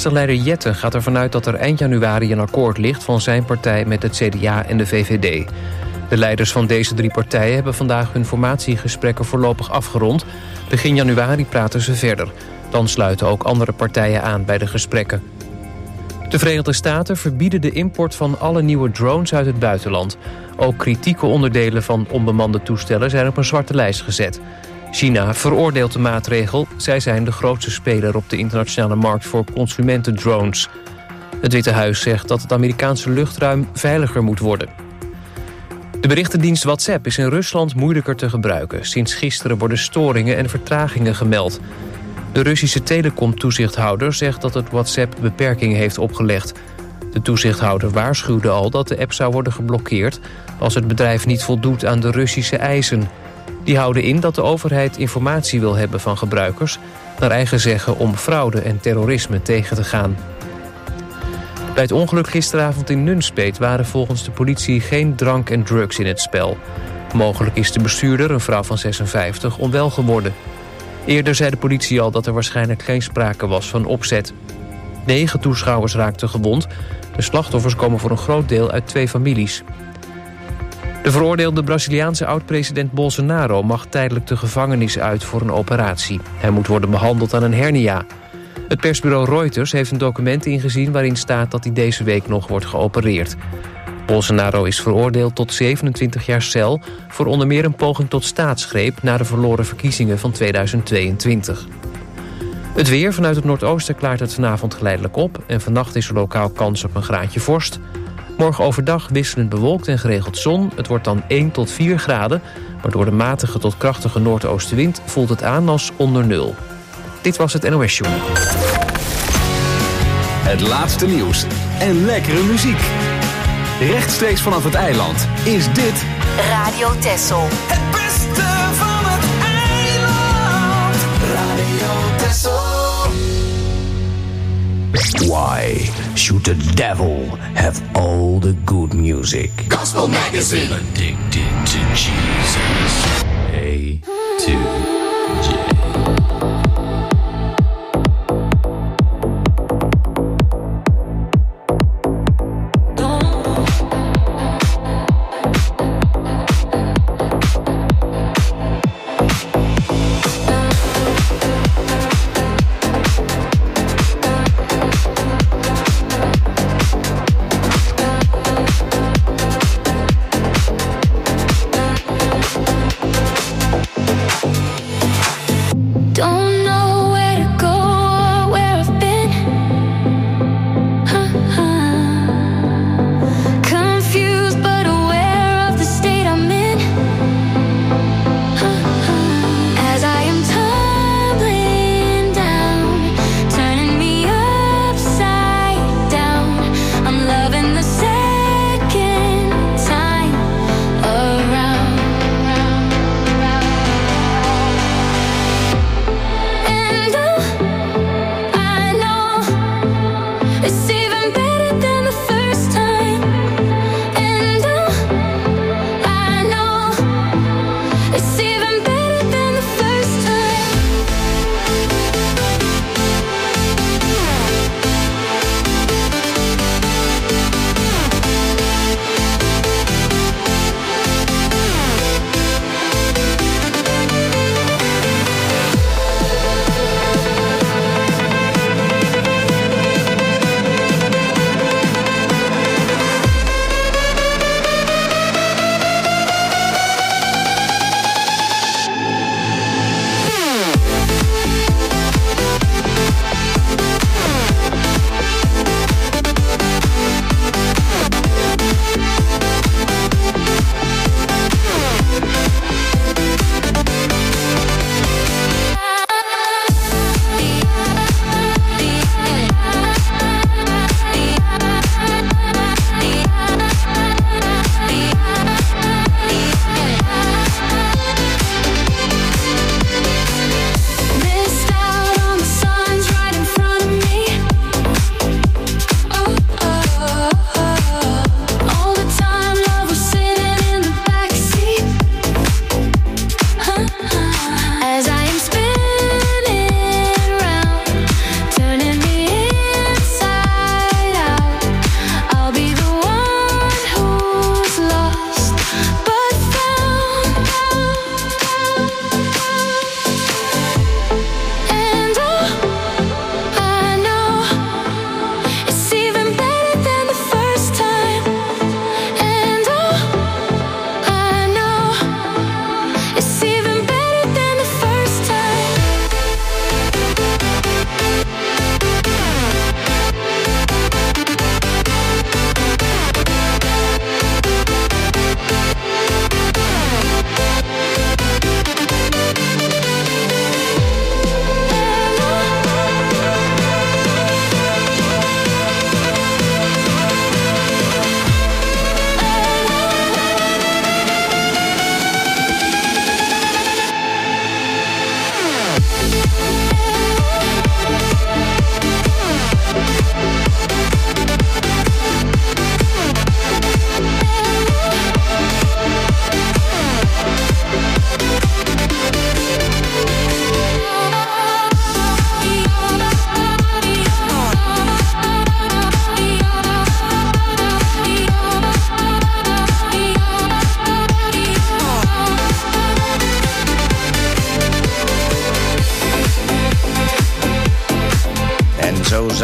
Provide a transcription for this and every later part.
D66-leider Jetten gaat ervan uit dat er eind januari een akkoord ligt van zijn partij met het CDA en de VVD. De leiders van deze 3 partijen hebben vandaag hun formatiegesprekken voorlopig afgerond. Begin januari praten ze verder. Dan sluiten ook andere partijen aan bij de gesprekken. De Verenigde Staten verbieden de import van alle nieuwe drones uit het buitenland. Ook kritieke onderdelen van onbemande toestellen zijn op een zwarte lijst gezet. China veroordeelt de maatregel. Zij zijn de grootste speler op de internationale markt voor consumentendrones. Het Witte Huis zegt dat het Amerikaanse luchtruim veiliger moet worden. De berichtendienst WhatsApp is in Rusland moeilijker te gebruiken. Sinds gisteren worden storingen en vertragingen gemeld. De Russische telecomtoezichthouder zegt dat het WhatsApp beperkingen heeft opgelegd. De toezichthouder waarschuwde al dat de app zou worden geblokkeerd als het bedrijf niet voldoet aan de Russische eisen. Die houden in dat de overheid informatie wil hebben van gebruikers, naar eigen zeggen om fraude en terrorisme tegen te gaan. Bij het ongeluk gisteravond in Nunspeet waren volgens de politie geen drank en drugs in het spel. Mogelijk is de bestuurder, een vrouw van 56, onwel geworden. Eerder zei de politie al dat er waarschijnlijk geen sprake was van opzet. 9 toeschouwers raakten gewond. De slachtoffers komen voor een groot deel uit 2 families. De veroordeelde Braziliaanse oud-president Bolsonaro mag tijdelijk de gevangenis uit voor een operatie. Hij moet worden behandeld aan een hernia. Het persbureau Reuters heeft een document ingezien waarin staat dat hij deze week nog wordt geopereerd. Bolsonaro is veroordeeld tot 27 jaar cel voor onder meer een poging tot staatsgreep na de verloren verkiezingen van 2022. Het weer: vanuit het noordoosten klaart het vanavond geleidelijk op en vannacht is er lokaal kans op een graadje vorst. Morgen overdag wisselend bewolkt en geregeld zon. Het wordt dan 1 tot 4 graden, maar door de matige tot krachtige noordoostenwind voelt het aan als onder nul. Dit was het NOS Journal. Het laatste nieuws en lekkere muziek. Rechtstreeks vanaf het eiland is dit Radio Texel. Het beste van het eiland. Radio Texel. Why should the devil have all the good music? Gospel Magazine. Addicted to Jesus. A to J.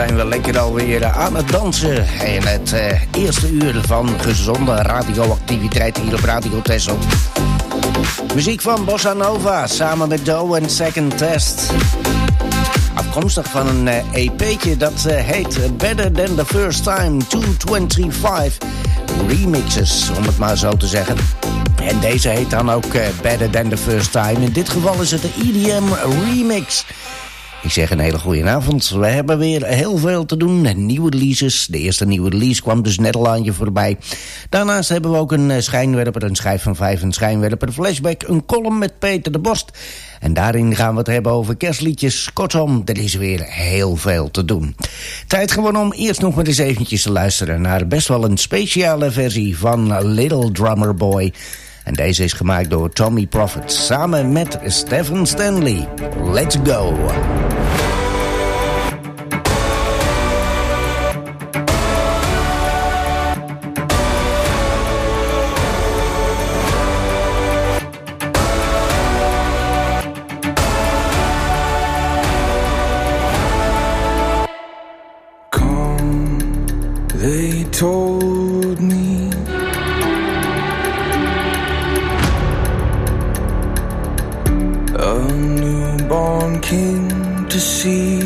zijn we lekker alweer aan het dansen. In het eerste uur van gezonde radioactiviteit hier op Radio Texel. Muziek van Bossa Nova samen met Doe en Second Test. Afkomstig van een EP'tje dat heet Better Than The First Time 225 Remixes, om het maar zo te zeggen. En deze heet dan ook Better Than The First Time. In dit geval is het de EDM Remix. Ik zeg een hele goede avond. We hebben weer heel veel te doen. Nieuwe releases. De eerste nieuwe release kwam dus net al aan je voorbij. Daarnaast hebben we ook een schijnwerper, een schijf van 5, een schijnwerper, een flashback, een column met Peter de Borst. En daarin gaan we het hebben over kerstliedjes. Kortom, er is weer heel veel te doen. Tijd gewoon om eerst nog maar eens eventjes te luisteren naar best wel een speciale versie van Little Drummer Boy. En deze is gemaakt door Tommy Prophet samen met Stephen Stanley. Let's go! Come, they told me a newborn king to see.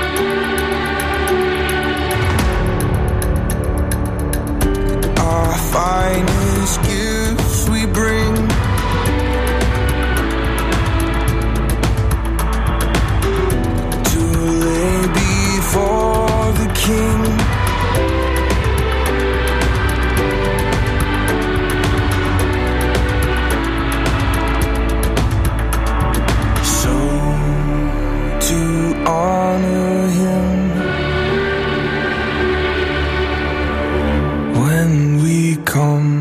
Our finest gifts we bring to lay before the king. Honor him when we come.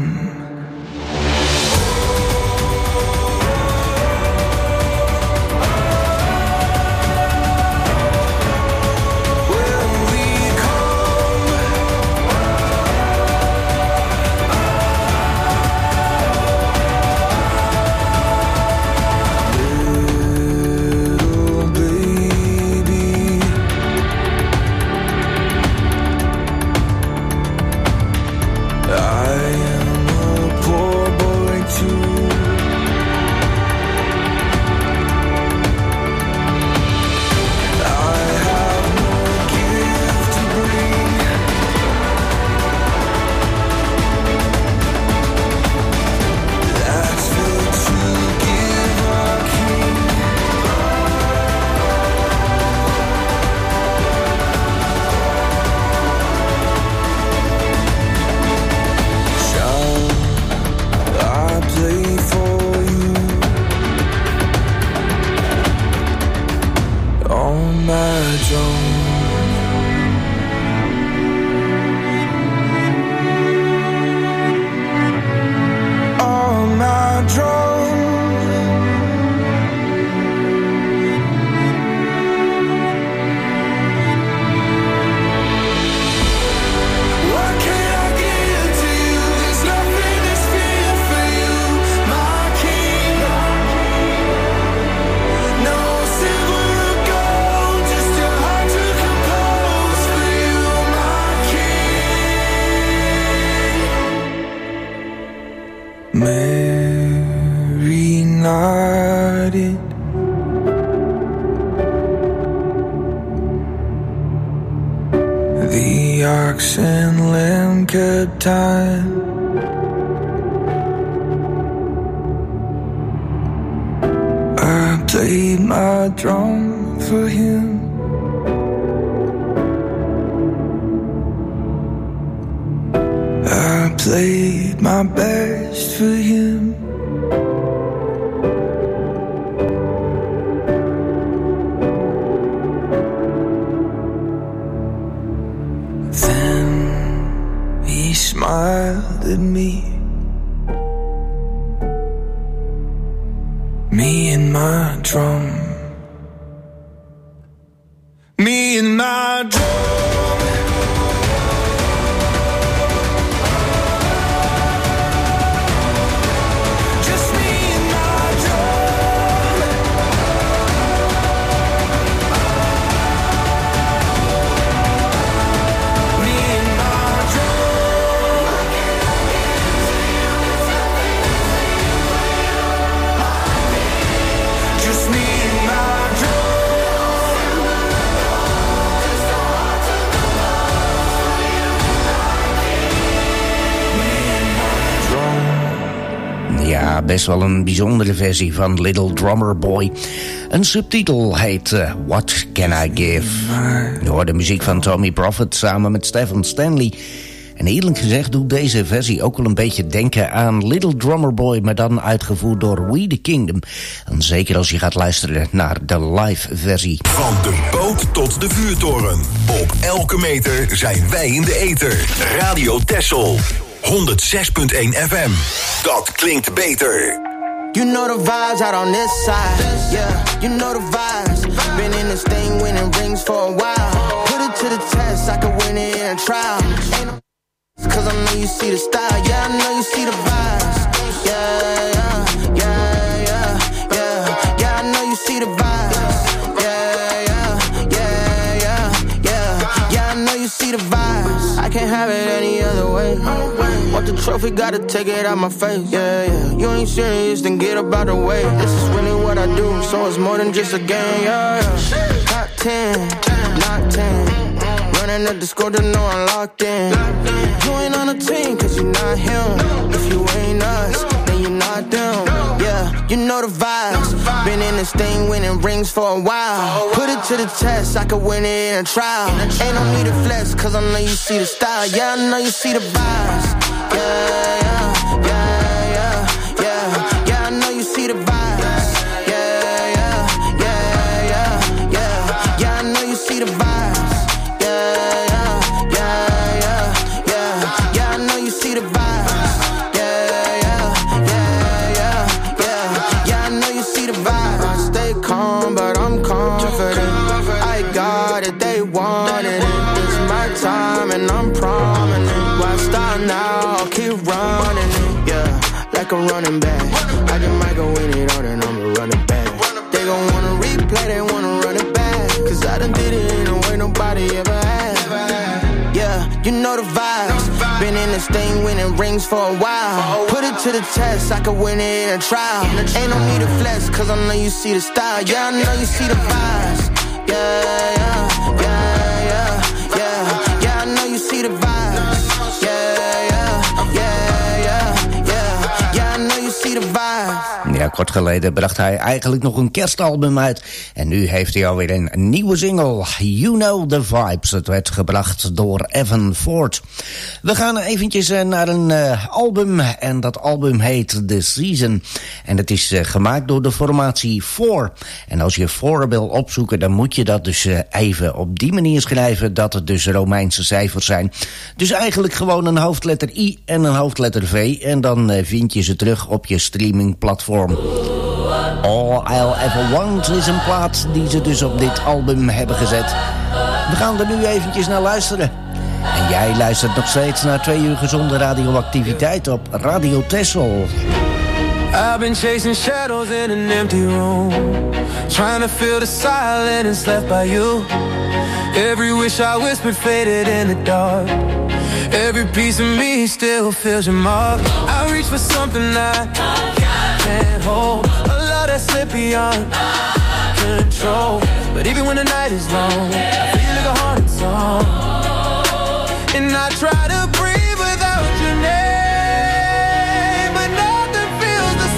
Mary nodded. The ox and lamb kept time. I played my drum for him. I played my best for him. Then he smiled at me. Me and my drum. Me and my drum. Ja, best wel een bijzondere versie van Little Drummer Boy. Een subtitel heet What Can I Give? Je hoort de muziek van Tommy Prophet samen met Stephen Stanley. En eerlijk gezegd doet deze versie ook wel een beetje denken aan Little Drummer Boy, maar dan uitgevoerd door We The Kingdom. En zeker als je gaat luisteren naar de live versie. Van de boot tot de vuurtoren. Op elke meter zijn wij in de ether. Radio Texel. 106.1 FM. Dat klinkt beter. You know the vibes out on this side. Yeah, you know the vibes. Been in this thing winning rings for a while. Put it to the test, I could win it in a trial. Ain't no cause I know you see the style. Yeah, I know you see the vibes. Yeah, yeah, yeah, yeah, yeah. Yeah, I know you see the vibes. Yeah, yeah, yeah, yeah, yeah. Yeah, I know you see the vibes. I can't have it any other way. Want the trophy, gotta take it out my face. Yeah, yeah. You ain't serious, then get about the way. This is really what I do, so it's more than just a game. Yeah, yeah. Top 10, not 10. Running up the score to know I'm locked in. You ain't on the team, cause you're not him. If you ain't us, then you're not them. Yeah, you know the vibes. Been in this thing winning rings for a while. Put it to the test, I could win it in a trial. Ain't no need to flex, cause I know you see the style. Yeah, I know you see the vibes. Yeah, yeah, yeah, yeah, yeah. Yeah, I know you see the vibes. Yeah, yeah, yeah, yeah, yeah. Yeah, I know you see the vibes. Yeah, yeah, yeah, yeah, yeah. Yeah, I know you see the vibes. Yeah, yeah, yeah, yeah, yeah. Yeah, I know you see the vibes. I stay calm, but I'm confident. I got it, they wanted it. It's my time and I'm prominent. Why start now? I'll keep running it, yeah, like a running back. I just might go win it all, then I'ma run it back. They gon' wanna replay, they wanna run it back. Cause I done did it in a way nobody ever had. Yeah, you know the vibes. Been in this thing winning rings for a while. Put it to the test, I could win it in a trial. Ain't no need to flex, cause I know you see the style. Yeah, I know you see the vibes. Yeah, yeah, yeah, yeah, yeah. Yeah, I know you see the vibes. Yeah, yeah, yeah, yeah, yeah. Yeah, I know you see the vibes. Ja, kort geleden bracht hij eigenlijk nog een kerstalbum uit. En nu heeft hij alweer een nieuwe single. You Know The Vibes. Het werd gebracht door Evan Ford. We gaan eventjes naar een album. En dat album heet The Season. En het is gemaakt door de formatie 4. En als je 4 wil opzoeken, dan moet je dat dus even op die manier schrijven. Dat het dus Romeinse cijfers zijn. Dus eigenlijk gewoon een hoofdletter I en een hoofdletter V. En dan vind je ze terug op je streamingplatform. All I'll Ever Want is een plaat die ze dus op dit album hebben gezet. We gaan er nu eventjes naar luisteren. En jij luistert nog steeds naar 2 uur gezonde radioactiviteit op Radio Texel. I've been chasing shadows in an empty room, trying to fill the silence left by you. Every wish I whispered faded in the dark. Every piece of me still feels your mark. I reach for something that can't hold, a love that slipped beyond control. But even when the night is long, I feel like a haunted song. And I try to breathe without your name, but nothing feels the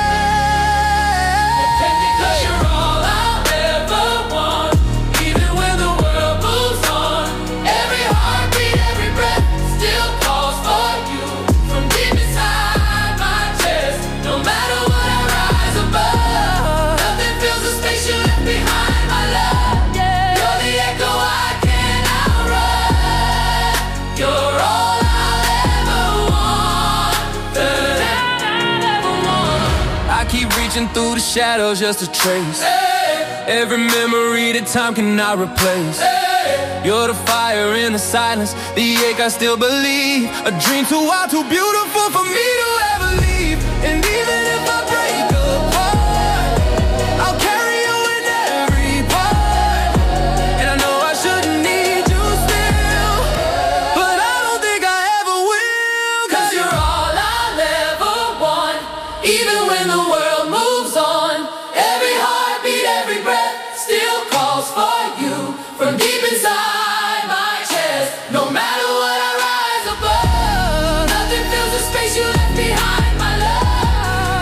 same. Cause you're all I'll ever want, even when the world moves on. Every heartbeat, every breath still calls for you. From deep inside my chest, no matter what I rise above, nothing fills the space you left behind, my love. You're the echo I can't outrun. You're all I'll ever want, that I'll ever want. I keep reaching through the shadows just to trace every memory that time cannot replace. You're the fire in the silence, the ache I still believe. A dream too wild, too beautiful for me to ever leave. And even if I break apart, I'll carry you in every part. And I know I shouldn't need you still, but I don't think I ever will. Cause you're all I'll ever want, even when the world moves on. Every heartbeat, every breath still calls for you. From deep inside my chest, no matter what I rise above, nothing fills the space you left behind, my love.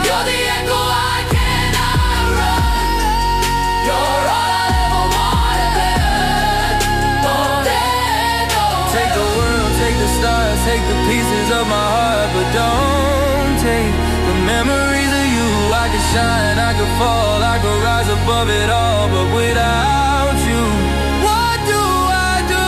Take the world, take the stars, take the pieces of my heart, but don't take the memories of you. I could shine, I could fall, I could rise above it all, but without you, what do I do?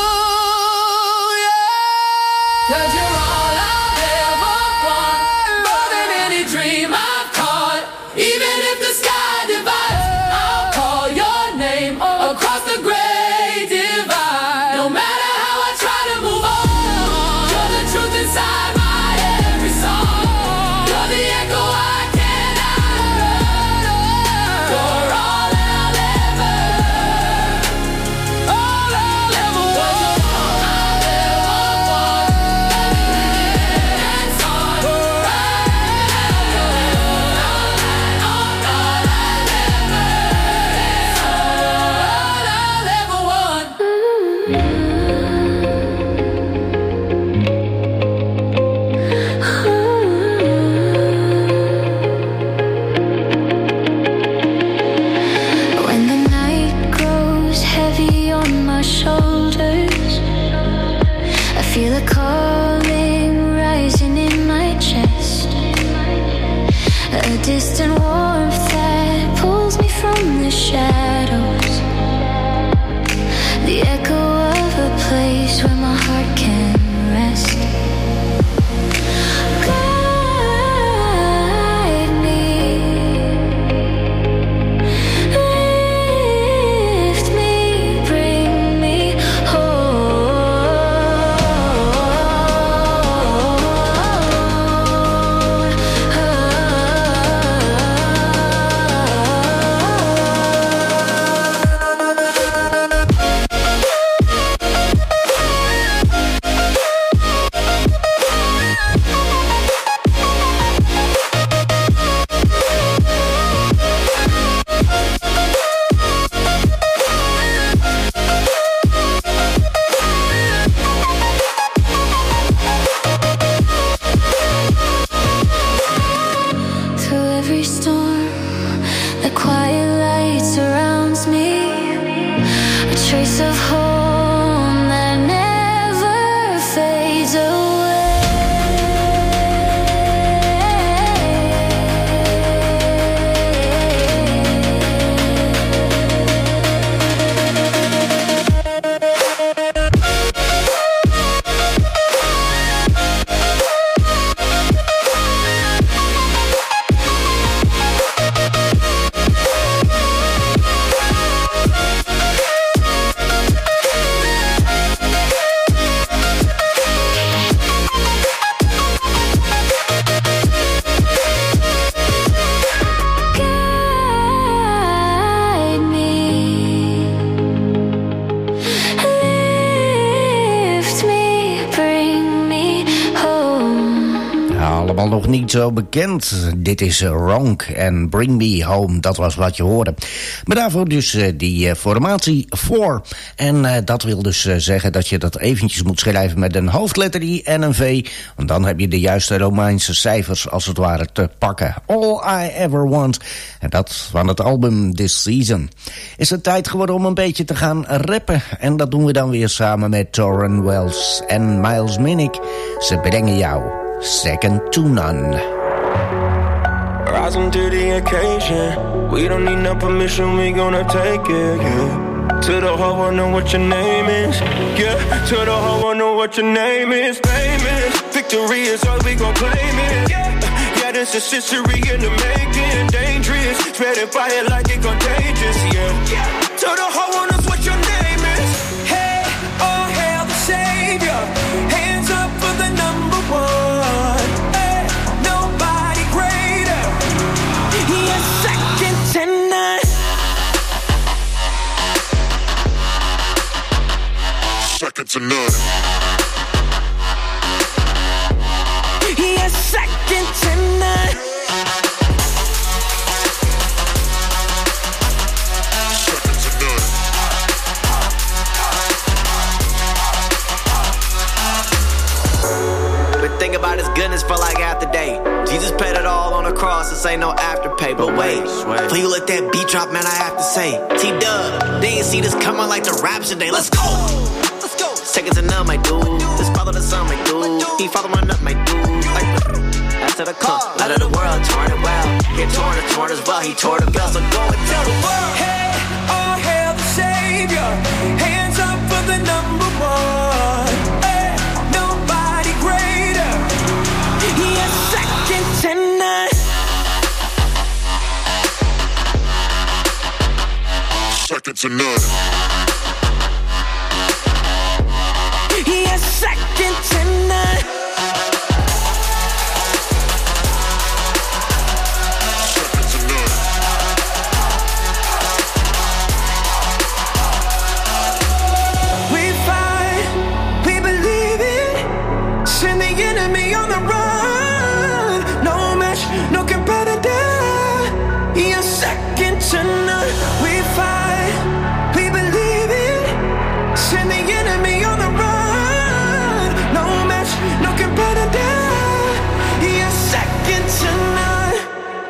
Yeah. 'Cause you're all I've ever want, more than any dream I've caught. Even if the sky divides, I'll call your name across the great divide. No matter how I try to move on, you're the truth inside my every song. You're the echo I cannot run. You're all I'll ever want. All I'll ever want. And on When the night grows heavy on my shoulders, I feel a calling rising in my chest, a distant warmth that pulls me from the shadows, the echo of a place where my heart can rest. Guide me, lift me, bring me through every storm. The quiet light surrounds me, a trace of home that never fades Guide me, lift me, bring me home. Allemaal nog niet zo bekend. Dit is Ronk en Bring Me Home. Dat was wat je hoorde. Maar daarvoor dus die formatie 4. En dat wil dus zeggen dat je dat eventjes moet schrijven met een hoofdletter I en een V. Want dan heb je de juiste Romeinse cijfers als het ware te pakken. All I Ever Want. En dat van het album This Season. Is het tijd geworden om een beetje te gaan rappen. En dat doen we dan weer samen met Tauren Wells en Miles Minnick. Ze brengen jou Second to None. Rising to the occasion. We don't need no permission, we gonna take it, yeah. To the whole world, know what your name is, yeah. To the whole world, know what your name is, famous. Victory is all we gon' claim it, yeah. Yeah, this is history in the making. Dangerous, spreading fire like it contagious, yeah. To the whole world knows what your name is. Hey, oh hail the savior. Hands up for the number one. Hey, nobody greater. He is second to none. Second to none. He is second to none. Second to none. But think about his goodness for like half the day. Jesus paid it all on the cross, this ain't no afterpay. But wait, before you let that beat drop, man, I have to say, T-Dub, they ain't see this coming like the Raps today. Let's go! Seconds and none, my dude. Just follow the sun, my dude. He following up, my dude. Like, after the club, out of the world, torn it well. Get torn as well. He tore the girl, so go and tell the world. Hey, all hail the Savior. Hands up for the number one. Hey, nobody greater. He is second to none. Second to none. He is second to none. Second to none. We fight, we believe it. Send the enemy on the run. No match, no competitor. He is second to none. We fight, we believe it. Send the enemy on the run. No match, no competitor. He is second to none.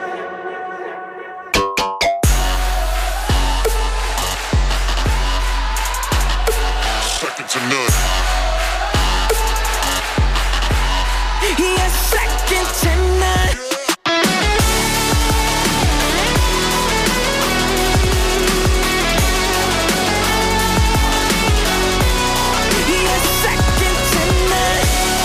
Second to none. He is second to none. He is second to none.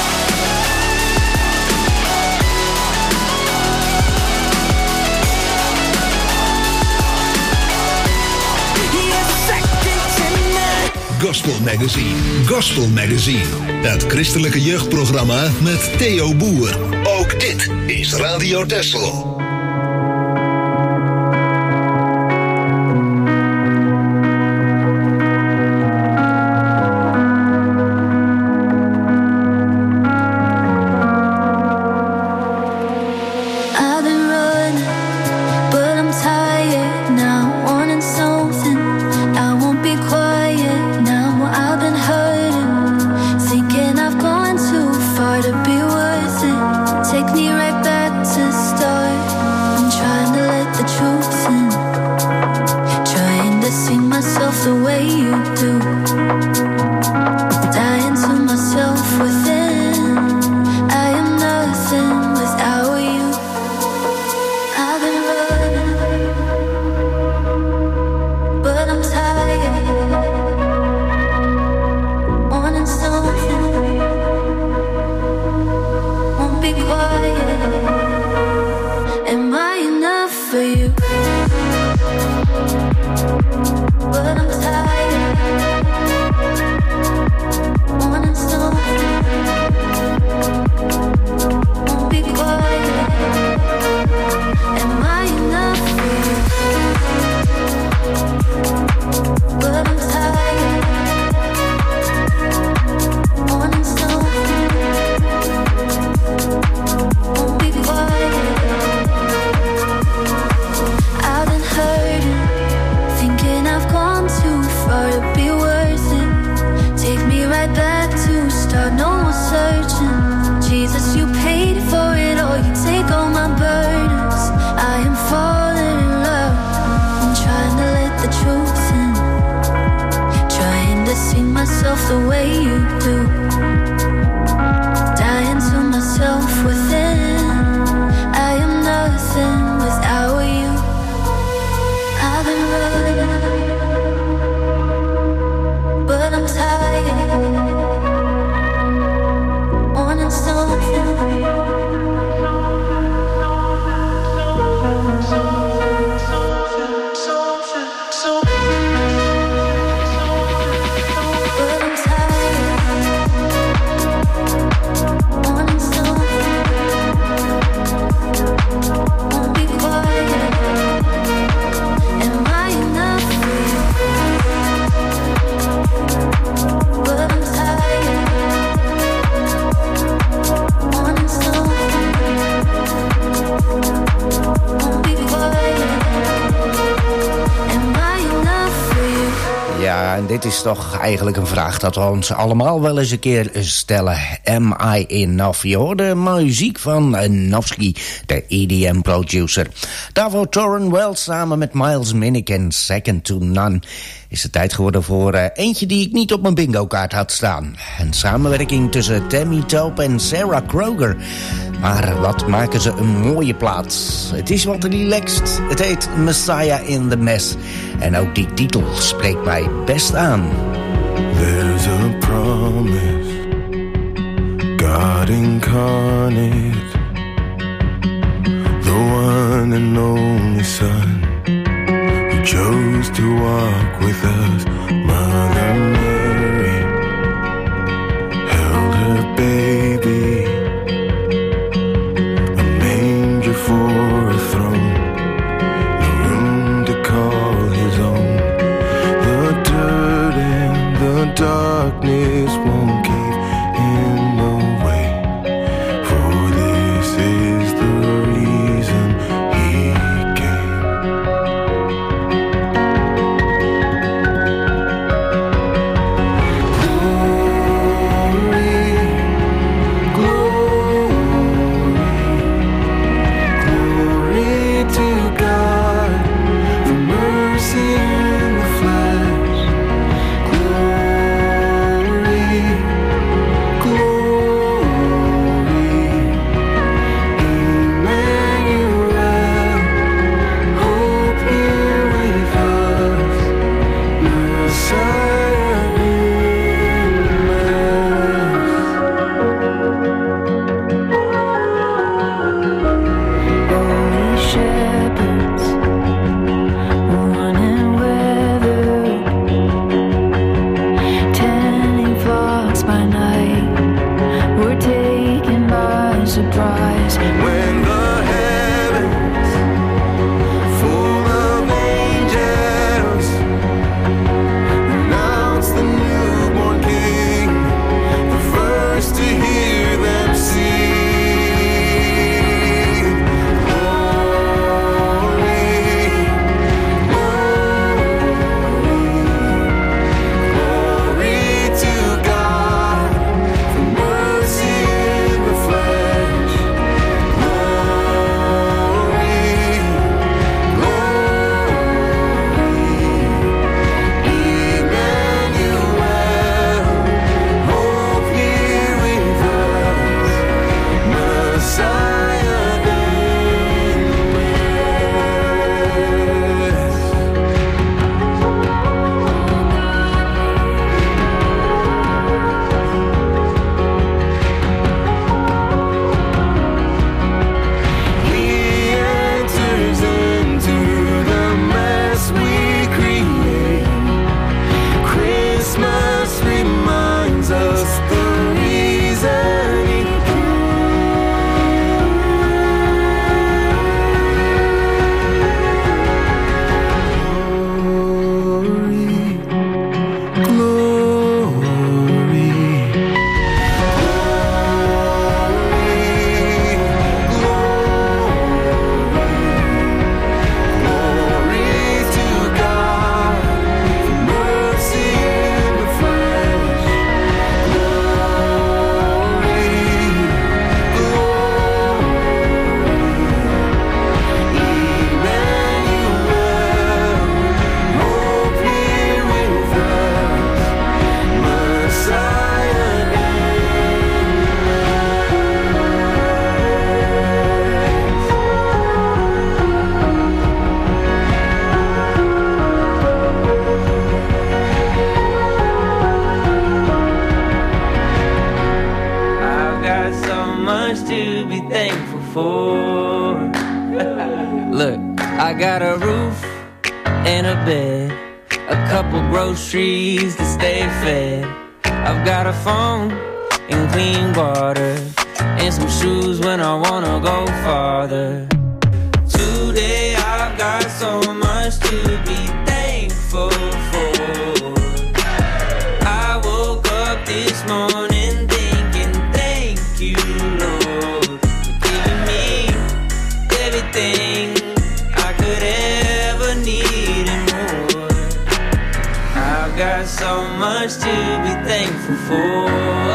He is second to none. Gospel Magazine. Gospel Magazine. Het christelijke jeugdprogramma met Theo Boer. Ook dit is Radio Texel. I've been running, but I'm tired now, wanting something. I won't be quiet now. I've been hurting, thinking I've gone too far to be worth it. Take me right back to start. I'm trying to let the truth in, trying to see myself the way you do, dying to myself within. I am nothing without you. I've been running, but I'm tired, wanting something, won't be quiet. Am I enough for you? But I'm tired, wanting something, won't be quiet. Am I enough for you? But I'm tired, wanting something, won't be quiet. I've been hurting, thinking I've gone too far to be worth it. Take me right back to start, no more searching. Jesus, you paid for it all, you take all my burdens. I am falling in love, I'm trying to let the truth in, trying to see myself the way you do, dying to myself within. I am nothing without you. I've been running, but I'm tired, wanting something, but I'm tired, dit is toch eigenlijk een vraag dat we ons allemaal wel eens een keer stellen. Am I enough? Je hoorde muziek van Nofsky, de EDM-producer. Daarvoor Torren Wells samen met Miles Minnick en Second to None. Is het tijd geworden voor eentje die ik niet op mijn bingo-kaart had staan. Een samenwerking tussen Tammy Tope en Sarah Kroger. Maar wat maken ze een mooie plaat. Het is wat relaxed. Het heet Messiah in the Mess. En ook die titel spreekt mij best aan. There's a promise, God incarnate, the one and only Son, who chose to walk with us. Mother Mary held her baby, a manger for a throne, no room to call his own. The dirt and the darkness won't keep him away, for this is the reason he came. Glory, glory, glory to God, for mercy in the flesh. Glory, glory, Emmanuel, hope here with us, Messiah in the Only shepherds, worn and weathered, tending flocks by night, were taken by surprise. when the heavens full of angels announce the newborn King, the first to hear them sing. Glory, glory to God, for mercy in the flesh. Glory, Emmanuel, hope here with us, Messiah in the West. He enters into the mess we create. Christmas reminds us the reason he came. Glory, glory to God, for mercy in the flesh. Glory, Emmanuel, hope here with us, Messiah in the I've got so much to be thankful for. Look, I got a roof and a bed, a couple groceries to stay fed. I've got a phone and clean water, and some shoes when I wanna go farther. Today I've got so much to be thankful for. I woke up this morning thinking, thank you, Lord, for giving me everything I could ever need and more. I've got so much to be thankful for.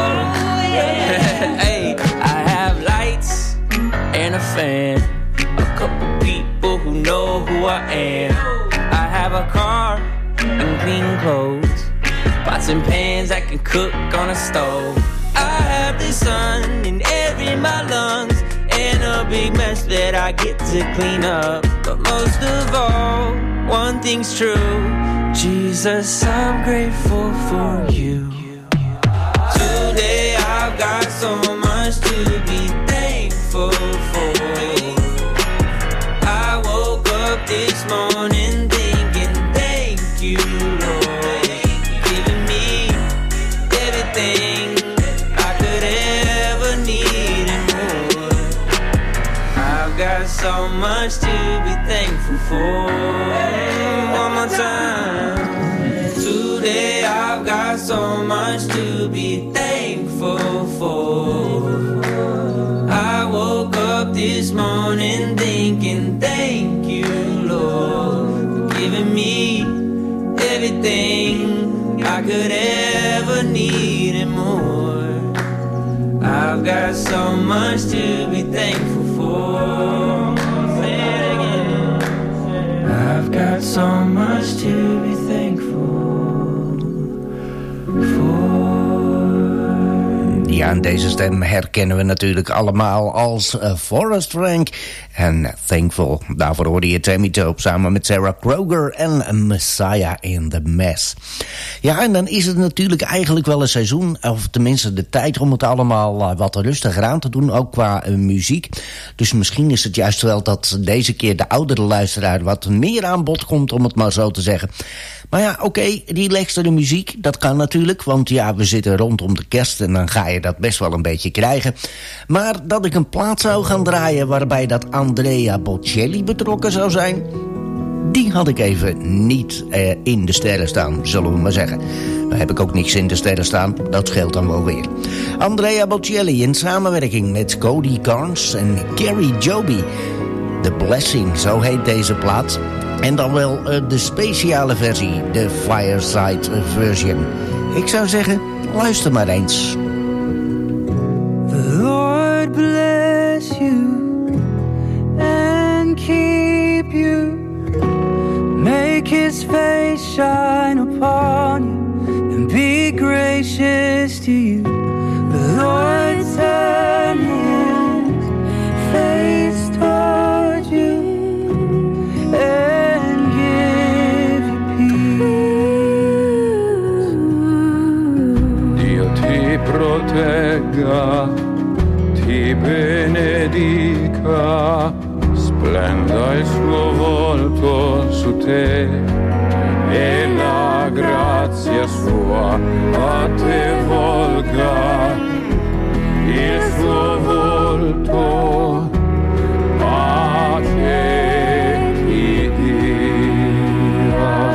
Hey, I have lights and a fan, a couple people who know who I am. I have a car and clean clothes, pots and pans I can cook on a stove. I have the sun in every my lungs and a big mess that I get to clean up. But most of all, one thing's true, Jesus, I'm grateful for you. Today I've got so much to be thankful for. I woke up this morning thinking thank you, Lord, giving me everything I could ever need and more. I've got so much to be thankful for. One more time. Today I've got so much to be thankful for. I woke up this morning thinking thank you, Lord, for giving me everything I could ever need and more. I've got so much to be thankful for. Say it again. I've got so much to be thankful for. Ja, en deze stem herkennen we natuurlijk allemaal als Forrest Frank en Thankful. Daarvoor hoorde je Tammy Tope samen met Sarah Kroger en Messiah in the Mess. Ja, en dan is het natuurlijk eigenlijk wel een seizoen, of tenminste de tijd om het allemaal wat rustiger aan te doen, ook qua muziek. Dus misschien is het juist wel dat deze keer de oudere luisteraar wat meer aan bod komt, om het maar zo te zeggen. Maar ja, oké, relaxtere muziek, dat kan natuurlijk, want ja, we zitten rondom de kerst en dan ga je dat best wel een beetje krijgen. Maar dat ik een plaat zou gaan draaien waarbij dat Andrea Bocelli betrokken zou zijn, die had ik even niet in de sterren staan, zullen we maar zeggen. Daar heb ik ook niks in de sterren staan, dat scheelt dan wel weer. Andrea Bocelli in samenwerking met Cody Carnes en Gary Joby. The Blessing, zo heet deze plaat. En dan wel de speciale versie, de Fireside version. Ik zou zeggen, luister maar eens. The Lord bless you and keep you. Make his face shine upon you and be gracious to you. The Lord turn his face toward you and give you peace. Dio ti protegga, ti benedica, splenda il suo volto su te e la grazia sua a te volga, il suo volto a te ti dia.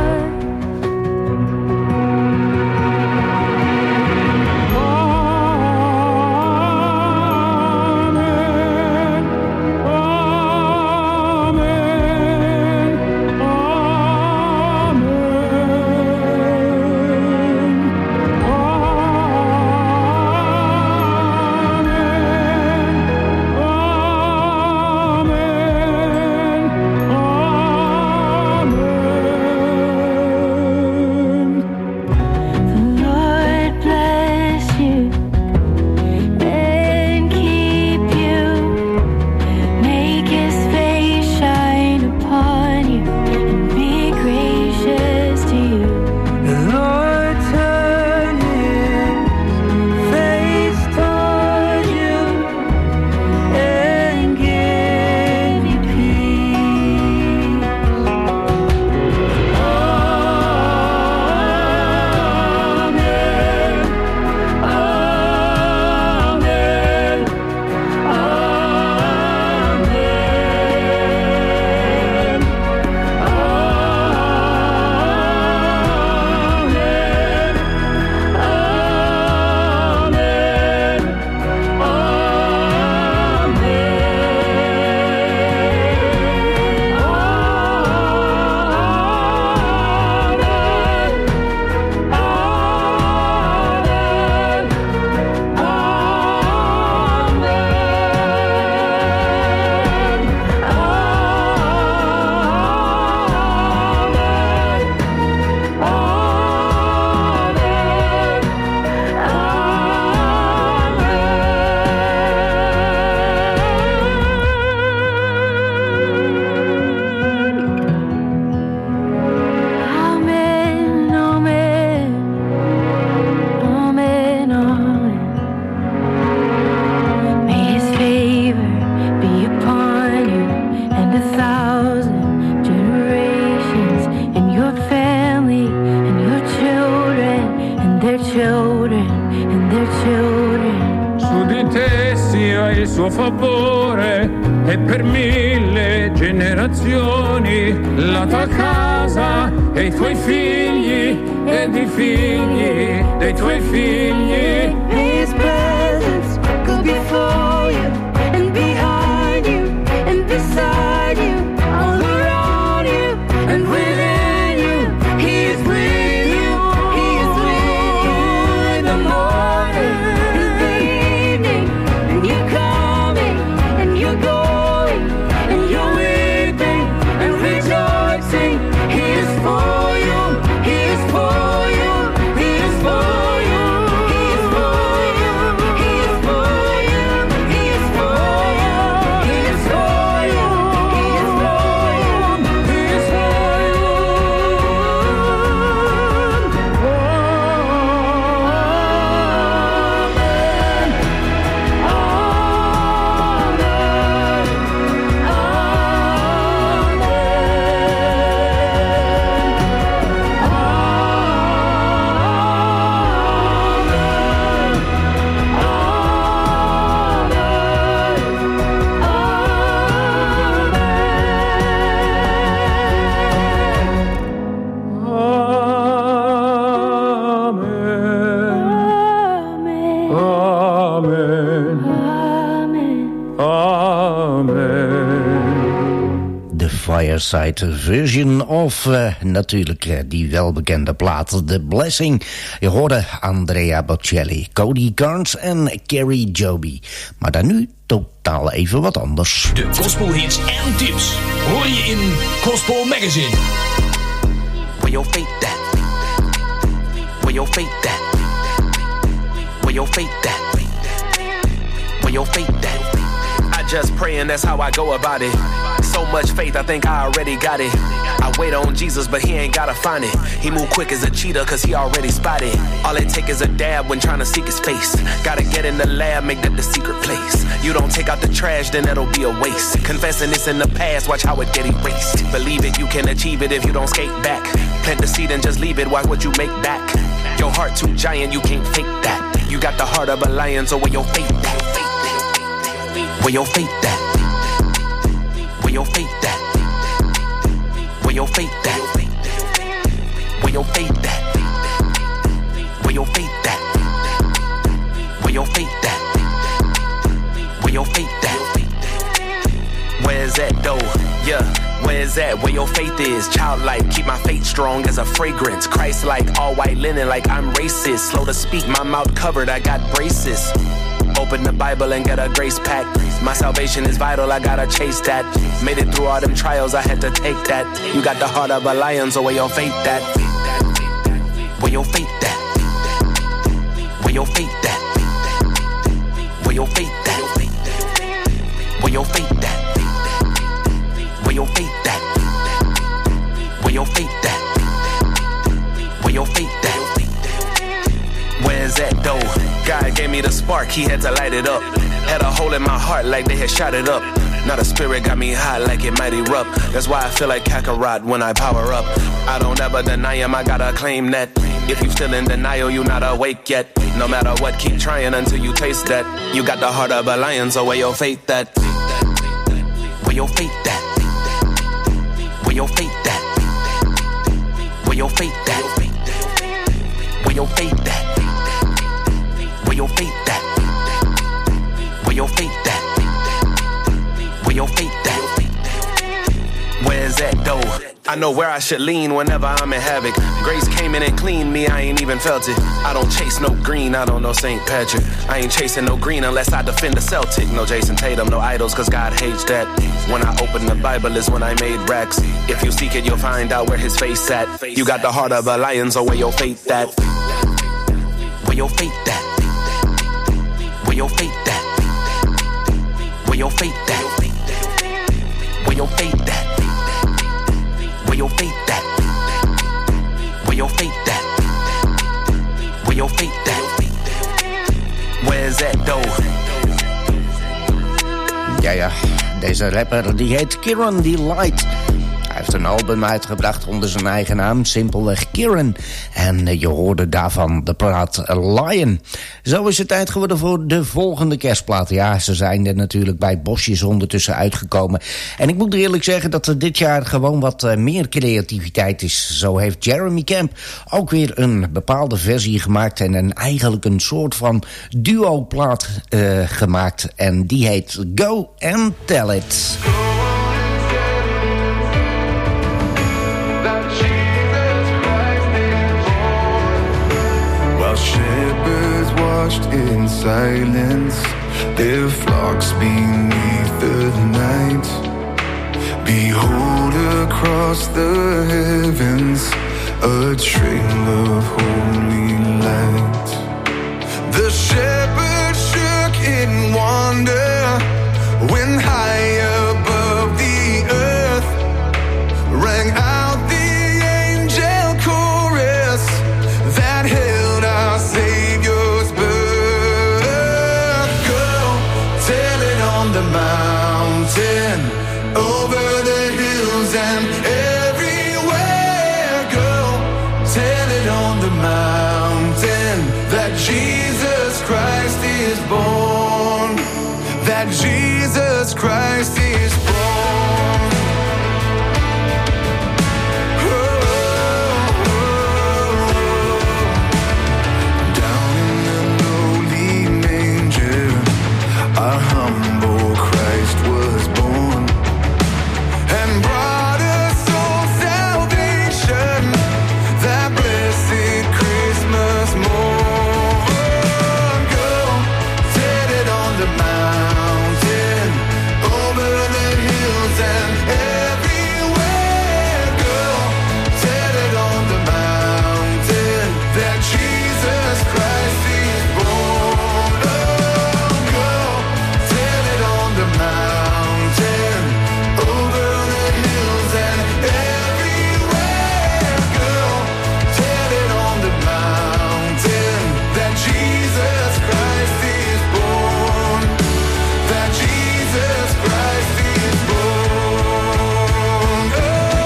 children. Su di te sia il suo favore e per 1000 generazioni la tua casa e i tuoi figli ed i figli dei tuoi figli. His presence go before you and behind you and beside you, all around you and within you. He is with you, he is with you in the morning, in the evening, and you're coming and you're going and you're weeping and rejoicing. He is for you, he is for you, he is for you, he is for you, he is for you, he is for you, he is for you, he is for you, he is for De Fireside version of natuurlijk die welbekende plaat The Blessing. Je hoorde Andrea Bocelli, Cody Carnes en Carrie Joby. Maar dan nu totaal even wat anders. De gospelhits en tips hoor je in Gospel Magazine. Where your faith at? Where your faith at? Where your faith at? Where your faith at? I just pray and that's how I go about it. So much faith, I think I already got it. I wait on Jesus, but he ain't gotta find it. He move quick as a cheetah, cause he already spotted. All it take is a dab when trying to seek his face. Gotta get in the lab, make that the secret place. You don't take out the trash, then that'll be a waste. Confessing this in the past, watch how it get erased. Believe it, you can achieve it if you don't skate back. Plant the seed and just leave it, watch what you make back. Your heart too giant, you can't fake that. You got the heart of a lion, so where your faith at? Where your faith at? Where your faith at? Where your faith at? Where your faith at? Where your faith at? Where your faith at? Where your faith at? Where's that though? Yeah, where's that? Where your faith is? Childlike, keep my faith strong as a fragrance. Christ-like, all white linen like I'm racist. Slow to speak, my mouth covered, I got braces. Open the Bible and get a grace pack. My salvation is vital, I gotta chase that. Made it through all them trials, I had to take that. You got the heart of a lion, so where your faith at? Where your faith at? Where your faith at? Where your faith at? Where your faith at? Where your faith at? Where your faith at? Where your faith at? Where's that though? God gave me the spark, he had to light it up. Had a hole in my heart like they had shot it up. Now the spirit got me hot like it might erupt. That's why I feel like Kakarot when I power up. I don't ever deny him, I gotta claim that. If you still in denial, you not awake yet. No matter what, keep trying until you taste that. You got the heart of a lion, so where your faith at? Where your faith at? Where your faith at? Where your faith at? Where your faith at? Where your faith at? Where your faith at? Where your faith at? Where's that though? I know where I should lean whenever I'm in havoc. Grace came in and cleaned me, I ain't even felt it. I don't chase no green, I don't know St. Patrick. I ain't chasing no green unless I defend the Celtic. No Jason Tatum, no idols, cause God hates that. When I open the Bible is when I made racks. If you seek it, you'll find out where his face at. You got the heart of a lion, so where your faith at? Where your faith at? Where your faith at? Where your faith at? Where your faith at? Where your faith at? Where your faith at? Where your faith at? Where's that though? Ja, deze rapper die heet Kieran Delight. Hij heeft een album uitgebracht onder zijn eigen naam, simpelweg Kieran. En je hoorde daarvan de plaat Lion. Zo is het tijd geworden voor de volgende kerstplaat. Ja, ze zijn er natuurlijk bij bosjes ondertussen uitgekomen. En ik moet eerlijk zeggen dat er dit jaar gewoon wat meer creativiteit is. Zo heeft Jeremy Camp ook weer een bepaalde versie gemaakt en eigenlijk een soort van duo-plaat gemaakt. En die heet Go and Tell It. While shepherds watched in silence their flocks beneath the night, behold across the heavens a trail of holy light. The shepherds shook in wonder when high above the earth rang out the angel chorus that held our Savior's birth. Go tell it on the mountain, over the hills and everywhere. Go tell it on the mountain that Jesus Christ is born, that Jesus Christ is born. Down in the lowly manger, our humble Christ was born, and brought us all salvation, that blessed Christmas morn. Go tell it on the mountain, over the hills and everywhere. Go tell it on the mountain that Jesus Christ is born. Oh, go tell it on the mountain, over the hills and everywhere. Go tell it on the mountain that Jesus Christ is born, that Jesus Christ is born. Oh,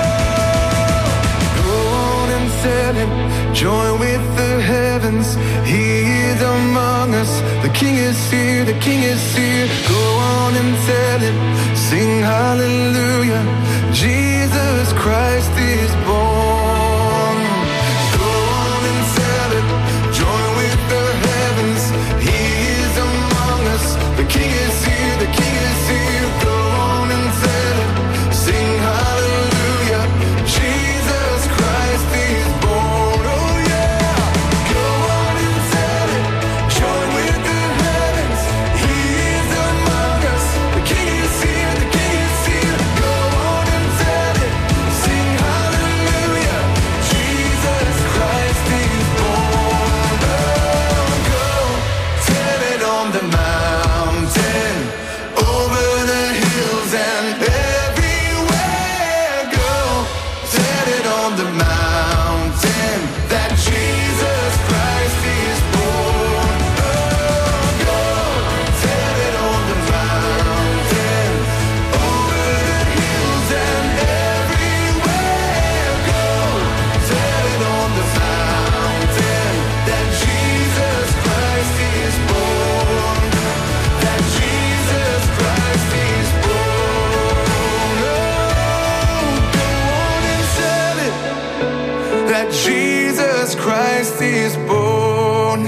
go on and tell him, join with the heavens, he is among us. The King is here, the King is here. Go on and tell him, sing hallelujah, Jesus Christ is born. Go on and tell it, join with the heavens, he is among us. The King is here, the King is here. Go on and tell it, sing hallelujah, Jesus Christ is born. Oh yeah, go on and tell it, join with the heavens, he is among us. The King is here, the King is here. Go on and tell it, sing hallelujah, Jesus Christ is born. Oh, go tell it on the mountain, over the hills and everywhere. Go tell it on the mountain that Jesus Christ is born. Oh, go tell it on the mountain, over the hills and everywhere. Go tell it on the mountain that Jesus Christ is born, that Jesus Christ is born. Oh, go on and tell it that Jesus Christ is born.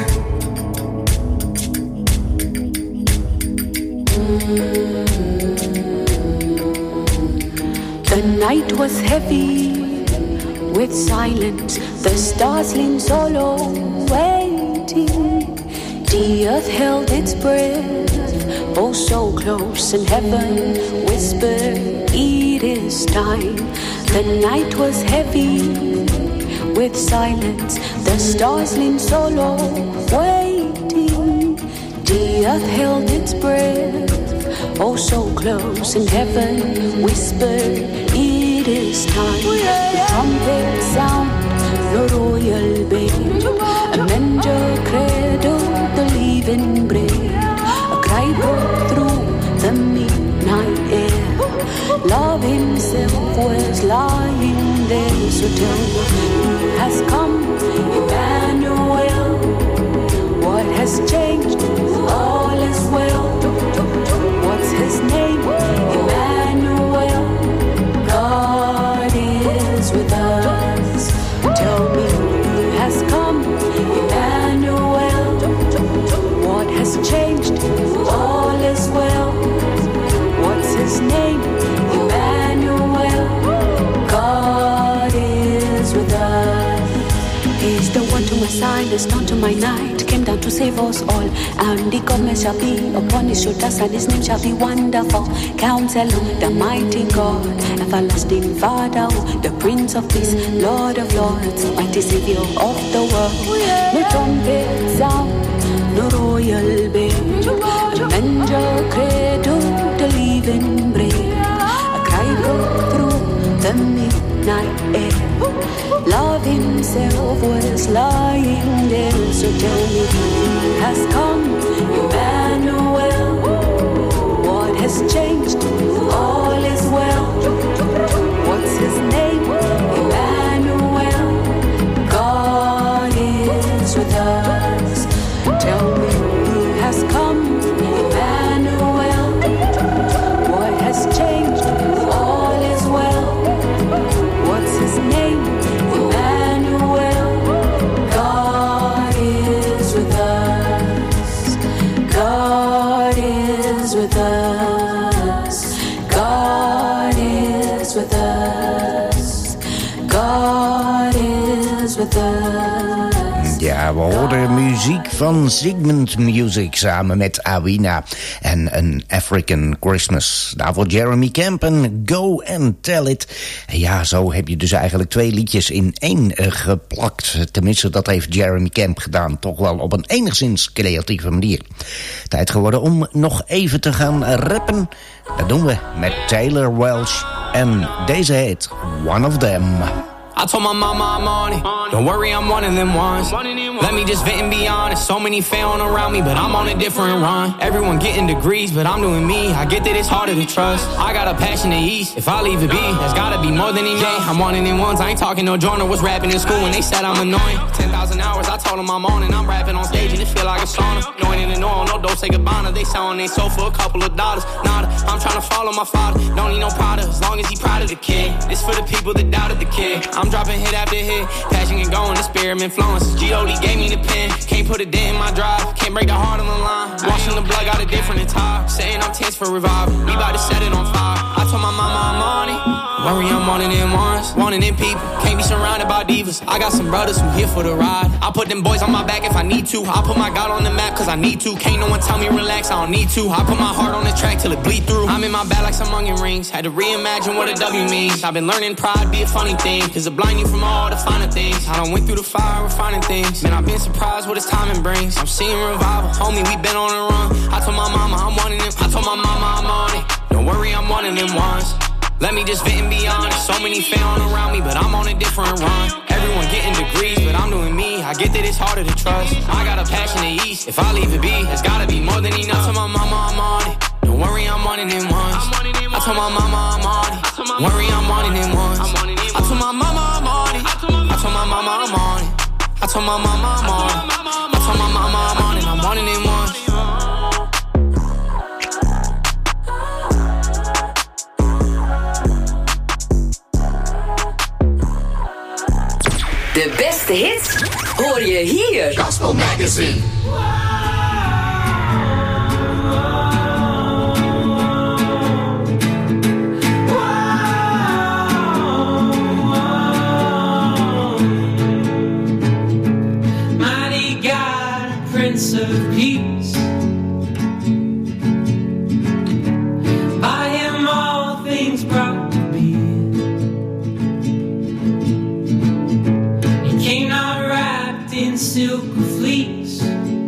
The night was heavy with silence, the stars leaned solo, waiting. The earth held its breath, oh so close, and heaven whispered, it is time. The night was heavy with silence, the stars leaned solo, waiting. The earth held its breath, oh so close, and heaven whispered, it is time. The trumpet sound, the royal bell, a manger cradled the living bread. A cry broke through the midnight air. Love himself was lying there. So tell me, who has come? Emmanuel. What has changed? All is well. What's his name? Emmanuel. God is with us. Tell me, who has come? Emmanuel. What has changed? All is well. What's his name? Emmanuel. God is with us. He's the one to my side, the stone to my night. Came down to save us all. And the government shall be upon his shoulders, and his name shall be Wonderful Counselor, the mighty God, everlasting Father, the Prince of Peace, Lord of Lords, mighty Savior of the world. No trumpet sound, no royal bed, a manger cradle, the living bread. A cry broke through the midnight air. Love himself was lying there. So tell me, who has come? Emmanuel. What has changed? All is well. What's his name? Emmanuel. God is with us. Tell me, who has come? Emmanuel. What has changed? All is well. What's his name? Emmanuel. God is with us. God is with us. God is with us. God is with us. Ja, we horen muziek van Sigmund Music samen met Awina en An African Christmas. Daarvoor Jeremy Camp en Go and Tell It. En ja, zo heb je dus eigenlijk 2 liedjes in 1 geplakt. Tenminste, dat heeft Jeremy Camp gedaan. Toch wel op een enigszins creatieve manier. Tijd geworden om nog even te gaan rappen. Dat doen we met Taylor Welsh. En deze heet One of Them. I told my mama I'm on it. Don't worry, I'm one of them ones. Let me just vent and be honest. So many failing around me, but I'm on a different run. Everyone getting degrees, but I'm doing me. I get that it's harder to trust. I got a passion to ease. If I leave it be, there's gotta be more than enough. Yeah, I'm one of them ones. I ain't talking no joiner. Was rapping in school when they said I'm annoying. 10,000 hours, I told them I'm on it. I'm rapping on stage and it feel like a sauna. Knowing in the know, no Dolce Gabbana. They selling they sold for a couple of dollars. Nada, I'm trying to follow my father. Don't need no Prada, as long as he proud of the kid. This for the people that doubted the kid. I'm dropping hit after hit, passion and going, the spirit influence. G.O.D. gave me the pen, can't put a dent in my drive, can't break the heart on the line. Washing the blood, got a different attire, saying I'm tense for revival. We about to set it on fire. I told my mama I'm on it. Worry, I'm one of them ones, one of them people. Can't be surrounded by divas. I got some brothers who here for the ride. I put them boys on my back if I need to. I put my God on the map cause I need to. Can't no one tell me relax, I don't need to. I put my heart on the track till it bleed through. I'm in my bag like some onion rings. Had to reimagine what a W means. I've been learning pride be a funny thing, cause it blind you from all the finer things. I done went through the fire refining things. Man, I've been surprised what this timing brings. I'm seeing revival, homie, we been on a run. I told my mama I'm one of them. I told my mama I'm on it. Don't worry, I'm one of them ones. Let me just vent and be honest. So many failing around me, but I'm on a different run. Everyone getting degrees, but I'm doing me. I get that it's harder to trust. I got a passion to ease. If I leave it be, it's gotta be more than enough. I told my mama I'm on it. Don't worry, I'm one of them ones. I told my mama I'm on it. Worry, I'm one of them ones. I told my mama I'm on it. I told my mama I'm on it. I told my mama I'm on it. I told my mama I'm on it. I'm one of them ones. De beste hits hoor je hier. Gospel Magazine. Mighty God, Prince of Peace. By him all things brought to be. He came not wrapped in silk or fleece,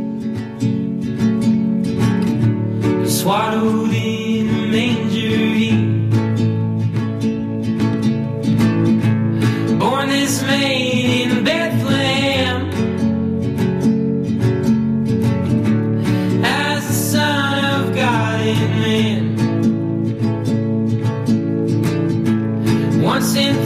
but swaddled in a manger he. Born this maid in Bethlehem as the Son of God and man. Once in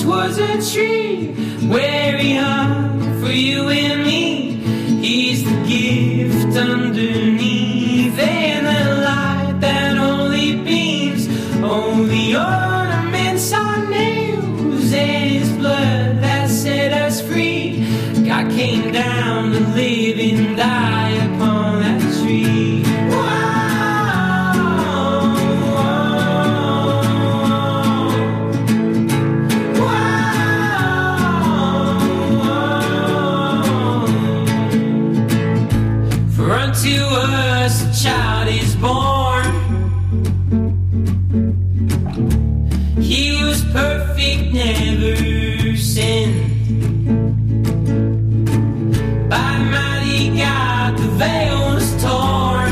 was a tree where he hung for you and me. He's the gift underneath and the light that only beams. Only ornaments are nails and his blood that set us free. God came down to live and die upon that tree. To us a child is born. He was perfect, never sinned. By mighty God the veil was torn.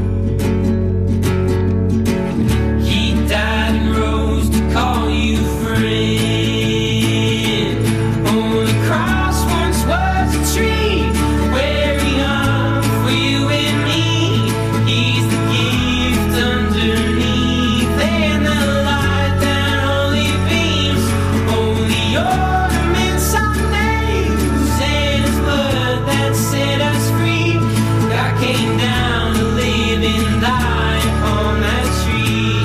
He died and rose to call you friend. On the cross once was a tree where he hung for you and me. He's the gift underneath and the light that only beams. Only ornaments are nails and his blood that set us free. God came down to live and die upon that tree.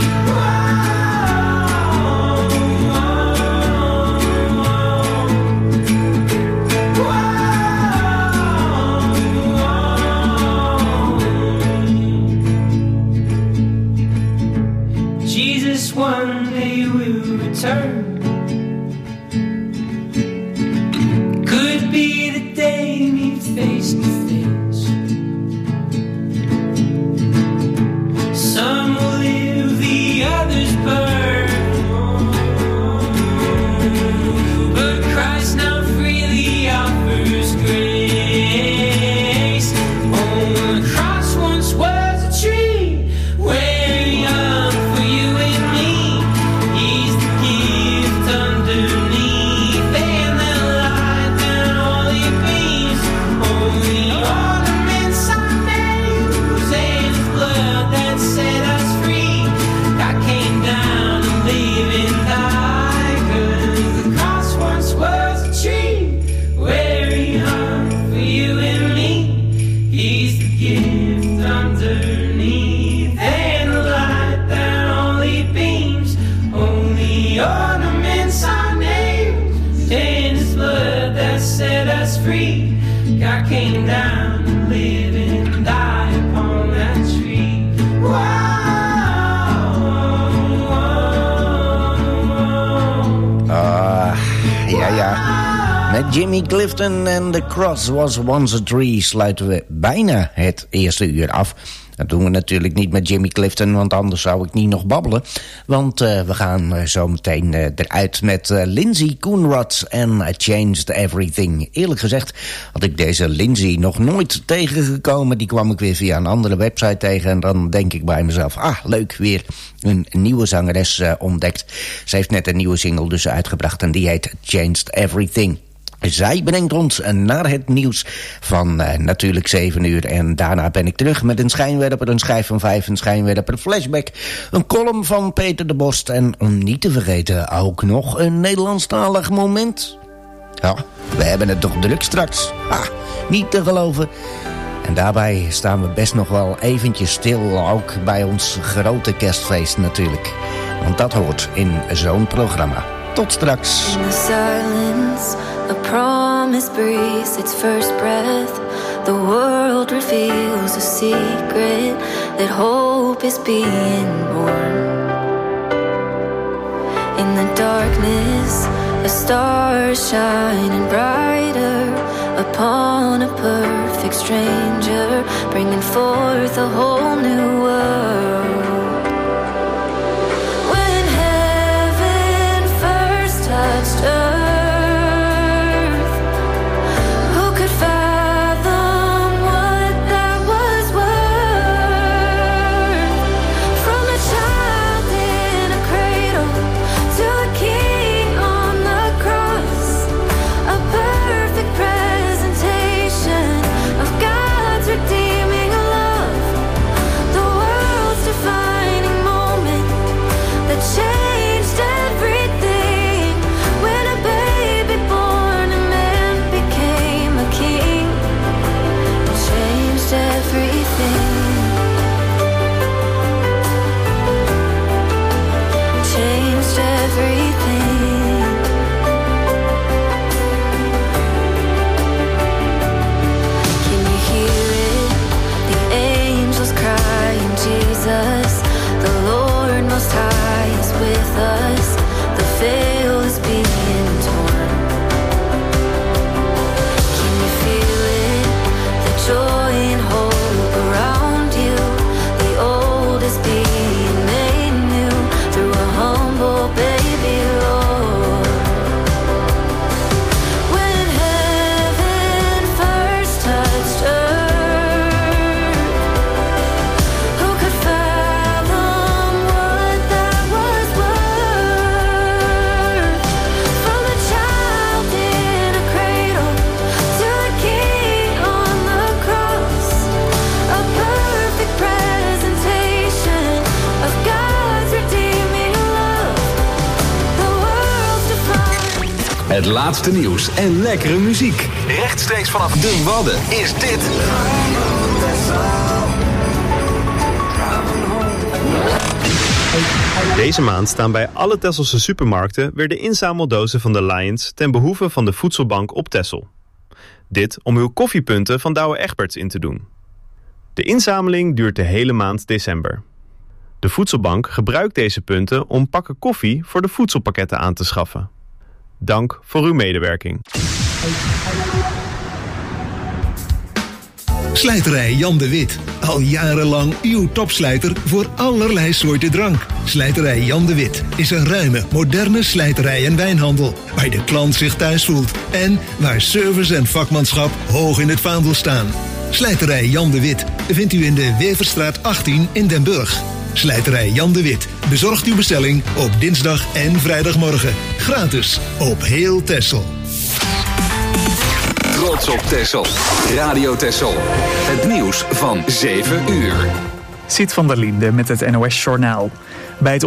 Jesus one day will return. Could be the day we meet face to face. Some will live, the others burn. But Christ now freely offers grace. On the cross once was a tree where he hung for you and me. He's the gift underneath and the light that only beams. Only ornaments are nails and his blood that set us free. God came down to live and die, 'cause the cross once was a tree where he hung for you and me. He's the gift underneath and the light that only beams. Only ornaments are nails and his blood that set us free. God came down to live and die upon that tree. Ja. Met Jimmy Clifton en The Cross Was Once a Tree sluiten we bijna het eerste uur af. Dat doen we natuurlijk niet met Jimmy Clifton, want anders zou ik niet nog babbelen. Want we gaan zo meteen eruit met Lindsay Coonrod en I Changed Everything. Eerlijk gezegd had ik deze Lindsay nog nooit tegengekomen. Die kwam ik weer via een andere website tegen. En dan denk ik bij mezelf, leuk, weer een nieuwe zangeres ontdekt. Ze heeft net een nieuwe single dus uitgebracht en die heet Changed Everything. Zij brengt ons naar het nieuws van natuurlijk 7 uur. En daarna ben ik terug met een schijnwerper, een schijf van 5, een schijnwerper, flashback, een column van Peter de Bost. En om niet te vergeten ook nog een Nederlandstalig moment. Ja, we hebben het toch druk straks. Niet te geloven. En daarbij staan we best nog wel eventjes stil, ook bij ons grote kerstfeest natuurlijk. Want dat hoort in zo'n programma. Tot straks. In the silence, a promise breathes its first breath. The world reveals a secret that hope is being born. In the darkness, a star is shining brighter upon a perfect stranger, bringing forth a whole new world. When heaven first touched earth, who could fathom what that was worth? From a child in a cradle to a king on the cross, a perfect presentation of God's redeeming love. The world's defined Het laatste nieuws en lekkere muziek. Rechtstreeks vanaf de Wadden is dit... Deze maand staan bij alle Tesselse supermarkten weer de inzameldozen van de Lions ten behoeve van de voedselbank op Texel. Dit om uw koffiepunten van Douwe Egberts in te doen. De inzameling duurt de hele maand december. De voedselbank gebruikt deze punten om pakken koffie voor de voedselpakketten aan te schaffen. Dank voor uw medewerking. Slijterij Jan de Wit. Al jarenlang uw topslijter voor allerlei soorten drank. Slijterij Jan de Wit is een ruime, moderne slijterij en wijnhandel. Waar de klant zich thuis voelt. En waar service en vakmanschap hoog in het vaandel staan. Slijterij Jan de Wit vindt u in de Weverstraat 18 in Den Burg. Slijterij Jan de Wit bezorgt uw bestelling op dinsdag en vrijdagmorgen. Gratis op heel Texel. Trots op Texel. Radio Texel. Het nieuws van 7 uur. Siet van der Linde met het NOS Journaal. Bij het